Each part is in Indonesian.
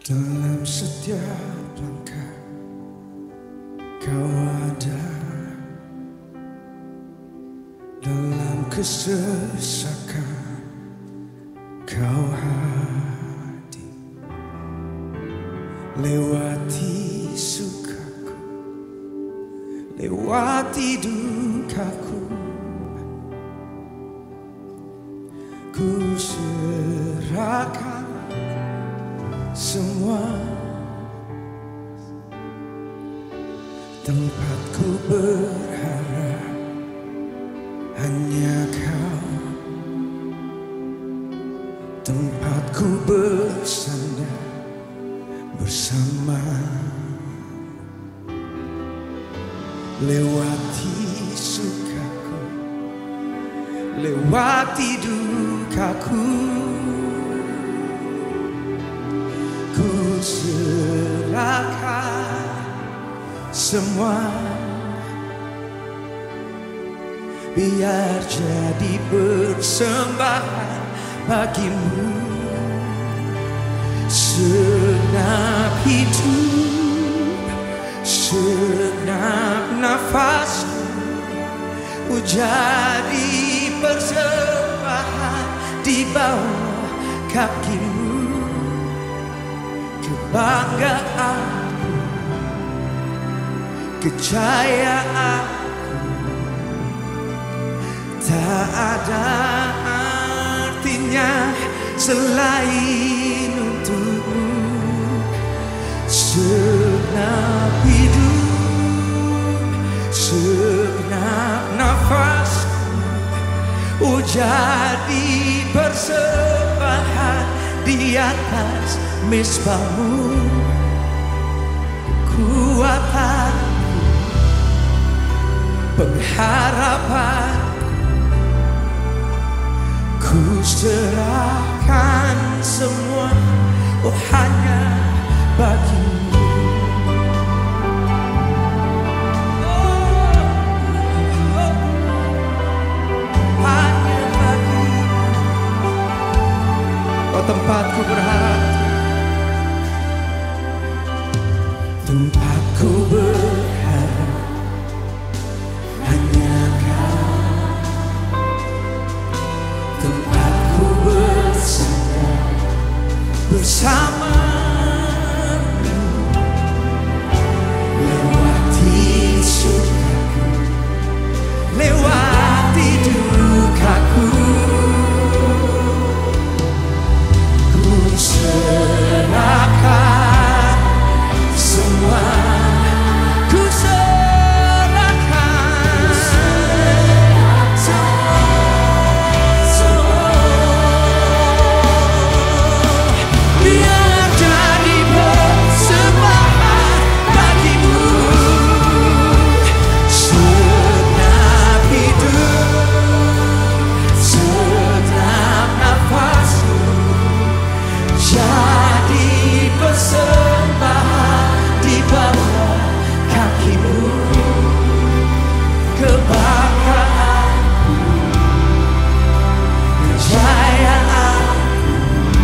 Dalam setiap langkah kau ada, dalam kesesakan kau hadir, lewati sukaku, lewati dukaku, ku serahkan semua. Tempatku berharap hanya kau, tempatku bersandar bersama. Lewati sukaku, lewati dukaku, ku serahkan semua. Biar jadi persembahan bagimu, segenap hidup, segenap nafasku, jadi persembahan di bawah kakimu. Kebanggaanku, kejayaanku, tak ada artinya selain untukmu. Segenap hidup, segenap nafasku, jadi persembahan di atas mezbahmu. Kekuatanku, pengharapan, ku serahkan semua, oh hanya bagimu. Hanya bagimu. Oh tempatku berharap, tempatku berharap hanya kau, tempatku bersandar bersamamu. Lewati sukaku, lewati dukaku, ku serahkan semua. Ku serahkan semua. Biar jadi persembahan bagimu. Segenap hidup, segenap nafasku, jadi persembahan di bawah kakimu. Kebanggaanku, kejayaanku,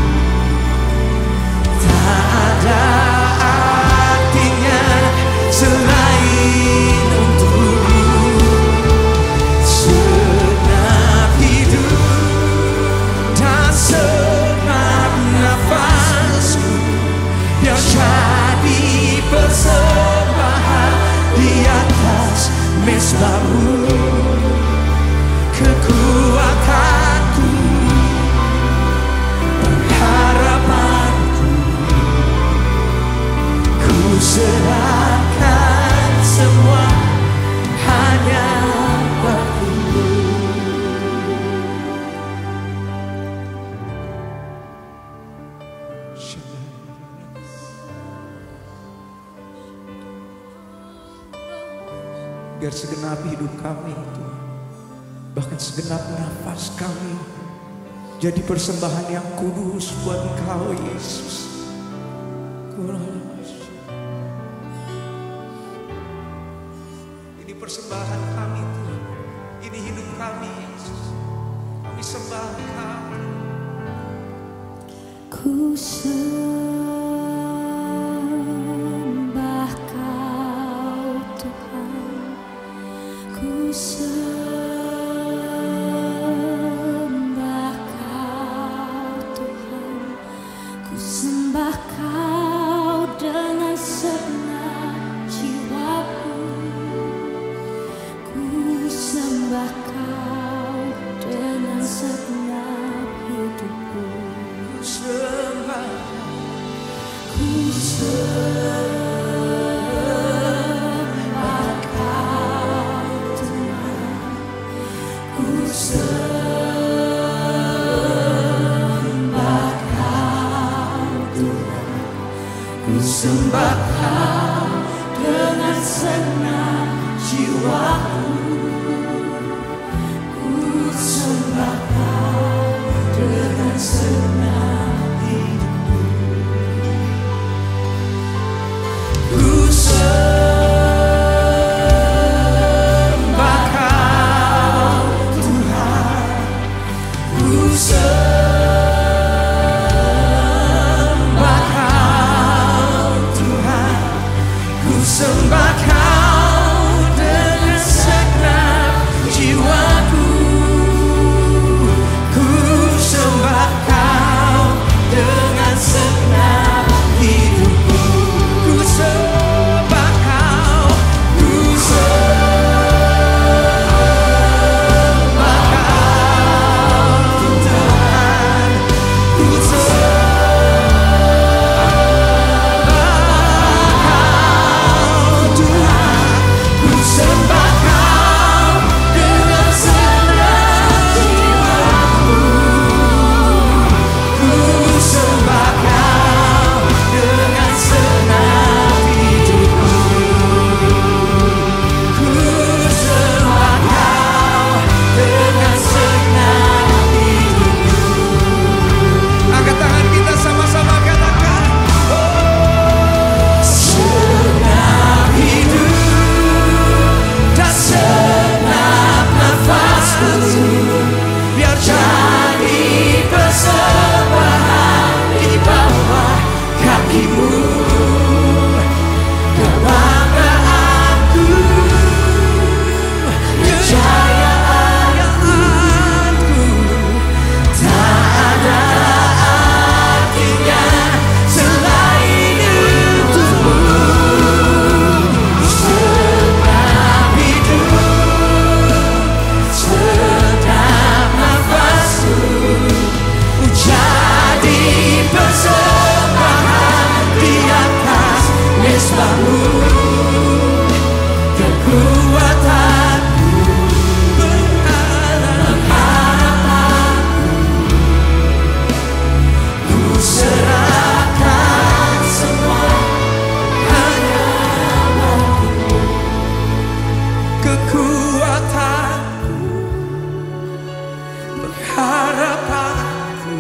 tak ada artinya selain untukmu. Segenap hidup dan segenap nafasku, yang jadi persembahan di atas mezbahmu. Kekuatanku, pengharapanku, ku serahkan semua hanya bagimu. Biar segenap hidup kami itu, bahkan segenap nafas kami, jadi persembahan yang kudus buat Engkau Yesus. Ini persembahan kami Tuhan, ini hidup kami Yesus, kami sembah Engkau. Ku serahkan Sembah Kau dengan senang jiwaku, ku sembah Kau dengan senang hidupku, ku sembah Kau Tuhan, ku sembah Kau dengan segenap jiwaku, ku sembah Kau dengan segenap hidupku, ku sembah Kau, ku sembah Kau Tuhan, ku sembah Kau dengan segenap jiwaku, ku sembah Kau dengan segenap hidupku, ku sembah Kau dengan segenap hidupku. Angkat tangan kita sama-sama katakan, oh, segenap hidup dan segenap nafasku, biar jadi persembahan di bawah kaki-Mu. Kebanggaanku, kejayaanku, tak ada artinya selain untuk-Mu. Segenap hidup, segenap nafasku, jadi persembahan di atas mezbah-Mu. Kekuatanku, pengharapanku, ku serahkan semua hanya Bagi-Mu. Kekuatanku, pengharapanku,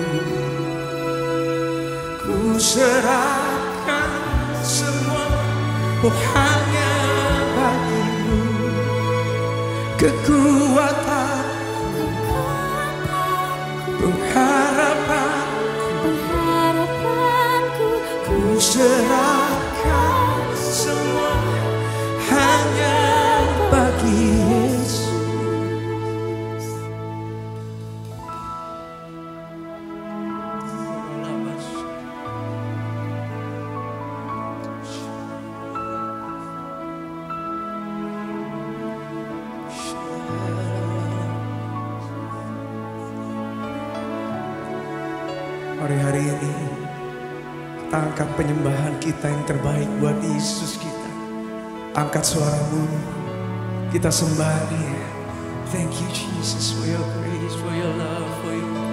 ku serahkan semua hanya Bagi-Mu. Kekuatanku, pengharapanku, ku serahkan semua hanya bagi Yesus. Hari-hari ini kita angkat penyembahan kita yang terbaik buat Yesus kita. Angkat suaramu, kita sembah Dia. Thank you Jesus for your grace, for your love, for your